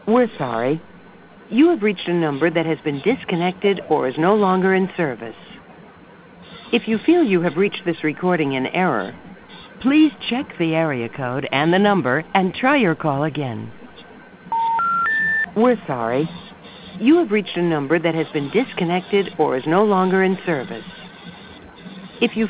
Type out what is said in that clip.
We're sorry. You have reached a number that has been disconnected or is no longer in service. If you feel you have reached this recording in error, please check the area code and the number and try your call again. We're sorry. You have reached a number that has been disconnected or is no longer in service. If you